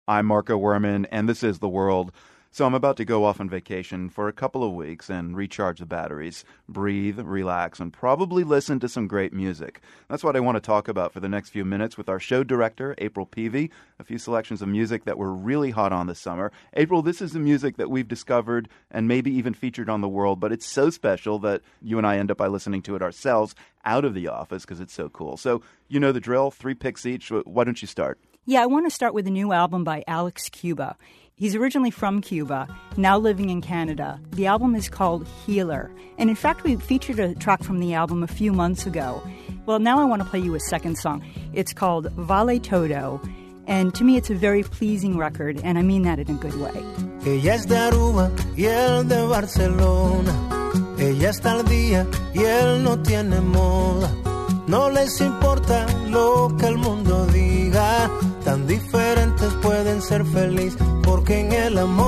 I'm Marco Werman, and this is The World. So I'm about to go off on vacation for a couple of weeks and recharge the batteries, breathe, relax, and probably listen to some great music. That's what I want to talk about for the next few minutes with our show director, April Peavy, a few selections of music that were really hot on this summer. April, this is the music that we've discovered and maybe even featured on The World, but it's so special that you and I end up by listening to it ourselves out of the office because it's so cool. So you know the drill, 3 picks each. Why don't you start? Yeah, I want to start with a new album by Alex Cuba. He's originally from Cuba, now living in Canada. The album is called Healer. And in fact, we featured a track from the album a few months ago. Well, now I want to play you a second song. It's called Vale Todo. And to me, it's a very pleasing record, and I mean that in a good way. Ella es de Aruba y él de Barcelona. Ella está al día y él no tiene moda. No les importa lo que el mundo diga. Tan diferentes pueden ser felices porque en el amor,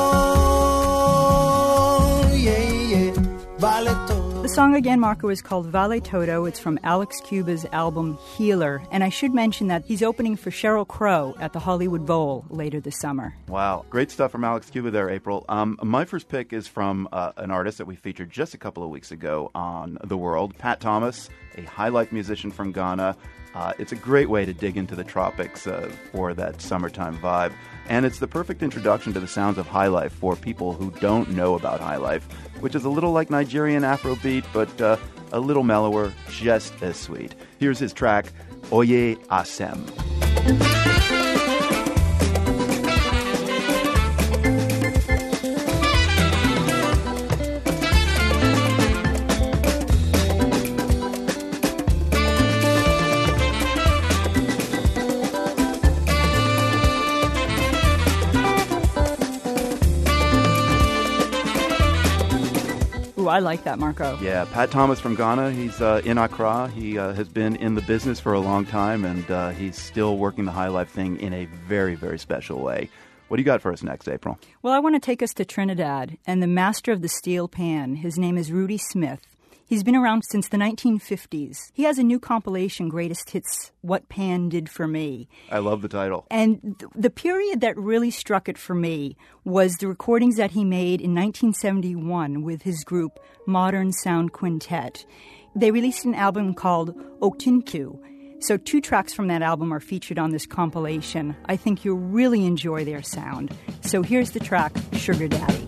vale todo. The song again, Marco, is called Vale Todo. It's from Alex Cuba's album Healer. And I should mention that he's opening for Sheryl Crow at the Hollywood Bowl later this summer. Wow. Great stuff from Alex Cuba there, April. My first pick is from an artist that we featured just a couple of weeks ago on The World, Pat Thomas, a high-life musician from Ghana. It's a great way to dig into the tropics for that summertime vibe. And it's the perfect introduction to the sounds of high life for people who don't know about high life, which is a little like Nigerian Afrobeat, but a little mellower, just as sweet. Here's his track, Oye Asem. I like that, Marco. Yeah, Pat Thomas from Ghana. He's in Accra. He has been in the business for a long time, and he's still working the high life thing in a very, very special way. What do you got for us next, April? Well, I want to take us to Trinidad and the master of the steel pan. His name is Rudy Smith. He's been around since the 1950s. He has a new compilation, Greatest Hits, What Pan Did For Me. I love the title. And the period that really struck it for me was the recordings that he made in 1971 with his group Modern Sound Quintet. They released an album called Okinku. So 2 tracks from that album are featured on this compilation. I think you'll really enjoy their sound. So here's the track, Sugar Daddy.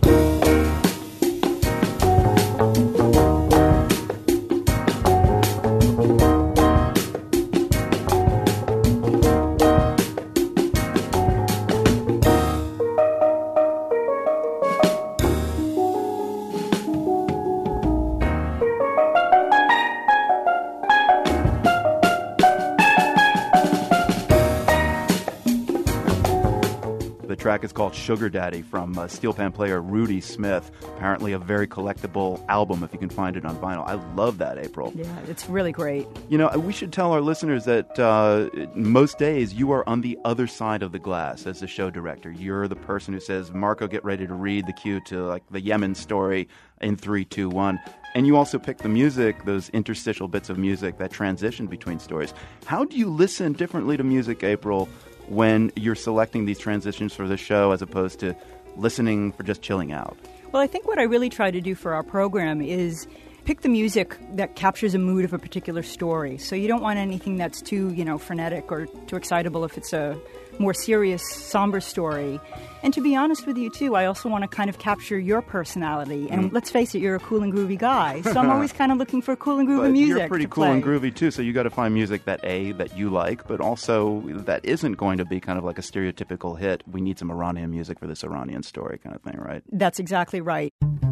The track is called Sugar Daddy from steel pan player Rudy Smith. Apparently a very collectible album if you can find it on vinyl. I love that, April. Yeah, it's really great. You know, we should tell our listeners that most days you are on the other side of the glass as the show director. You're the person who says, Marco, get ready to read the cue to like the Yemen story in 3, 2, 1. And you also pick the music, those interstitial bits of music that transition between stories. How do you listen differently to music, April, when you're selecting these transitions for the show as opposed to listening for just chilling out? Well, I think what I really try to do for our program is pick the music that captures a mood of a particular story. So you don't want anything that's too, frenetic or too excitable if it's a more serious, somber story. And to be honest with you, too, I also want to kind of capture your personality. And let's face it, you're a cool and groovy guy. So I'm always kind of looking for cool and groovy music. You're pretty cool and groovy, too. So you got to find music that you like, but also that isn't going to be kind of like a stereotypical hit. We need some Iranian music for this Iranian story kind of thing, right? That's exactly right.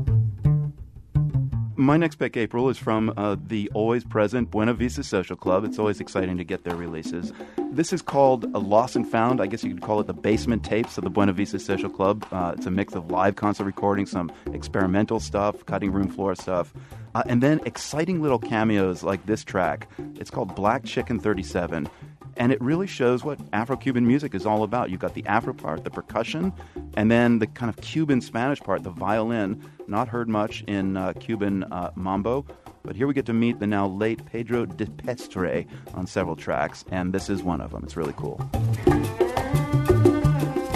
My next pick, April, is from the always present Buena Vista Social Club. It's always exciting to get their releases. This is called a Lost and Found. I guess you could call it the basement tapes of the Buena Vista Social Club. It's a mix of live concert recordings, some experimental stuff, cutting room floor stuff, and then exciting little cameos like this track. It's called Black Chicken 37. And it really shows what Afro-Cuban music is all about. You've got the Afro part, the percussion, and then the kind of Cuban-Spanish part, the violin. Not heard much in Cuban mambo, but here we get to meet the now late Pedro de Pestre on several tracks, and this is one of them. It's really cool.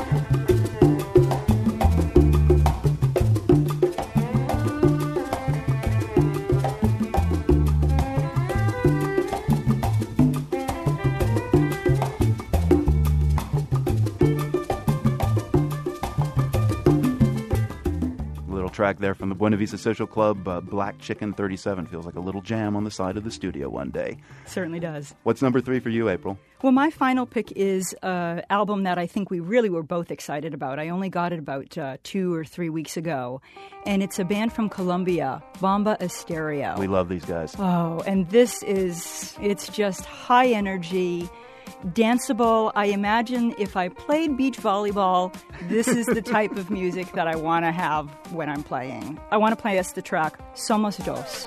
track there from the Buena Vista Social Club, Black Chicken 37. Feels like a little jam on the side of the studio one day. Certainly does. What's number 3 for you, April? Well, my final pick is an album that I think we really were both excited about. I only got it about 2 or 3 weeks ago. And it's a band from Colombia, Bomba Estéreo. We love these guys. Oh, and it's just high energy, danceable. I imagine if I played beach volleyball, this is the type of music that I want to have when I'm playing. I want to play us the track Somos Dos.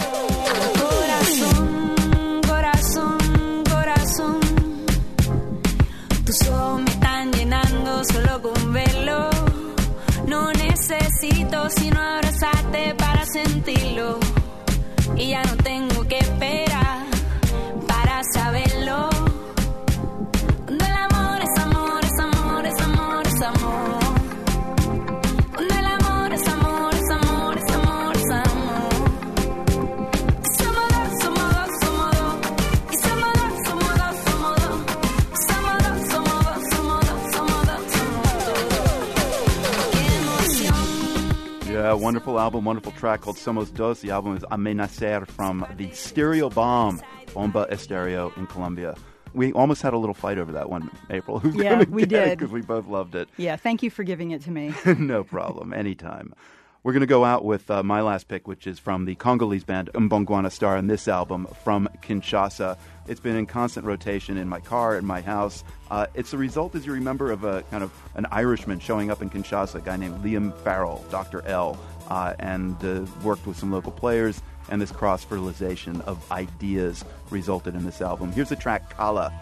Corazón, corazón, corazón, tus ojos me están llenando solo con verlo. No necesito sino abrazarte para sentirlo. Y ya no tengo que esperar para saberlo. Cuando el amor es amor, es amor, es amor, es amor. Cuando el amor es amor, es amor, es amor, es amor. Somos dos, somos dos, somos dos. Y somos dos, somos dos, somos dos. Somos dos, somos dos, somos dos, somos dos, somos dos. Qué emoción. Yeah, wonderful album, wonderful track called Somos Dos. The album is Amenacer from the Stereo Bomb, Bomba Estéreo in Colombia. We almost had a little fight over that one, April. Who's Yeah, gonna we get it? did. Because we both loved it. Yeah, thank you for giving it to me. No problem, anytime. We're going to go out with my last pick, which is from the Congolese band Mbongwana Star, and this album from Kinshasa. It's been in constant rotation in my car, in my house. It's the result, as you remember, of a kind of an Irishman showing up in Kinshasa, a guy named Liam Farrell, Dr. L, and worked with some local players, and this cross-fertilization of ideas resulted in this album. Here's the track Kala.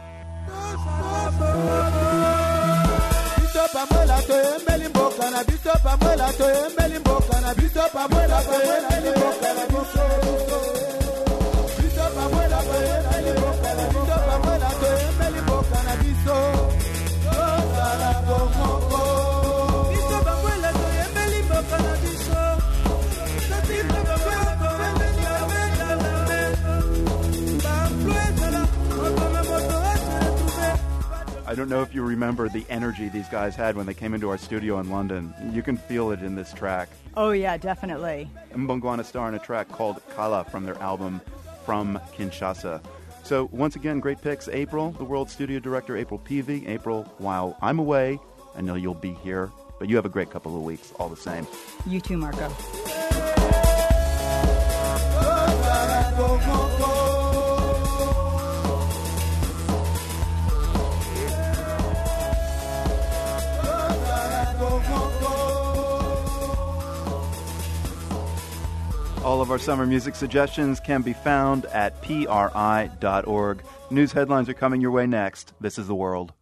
I don't know if you remember the energy these guys had when they came into our studio in London. You can feel it in this track. Oh, yeah, definitely. Mbongwana Star in a track called Kala from their album From Kinshasa. So, once again, great picks. April, the World Studio Director, April Peavy. April, while I'm away, I know you'll be here, but you have a great couple of weeks all the same. You too, Marco. All of our summer music suggestions can be found at pri.org. News headlines are coming your way next. This is The World.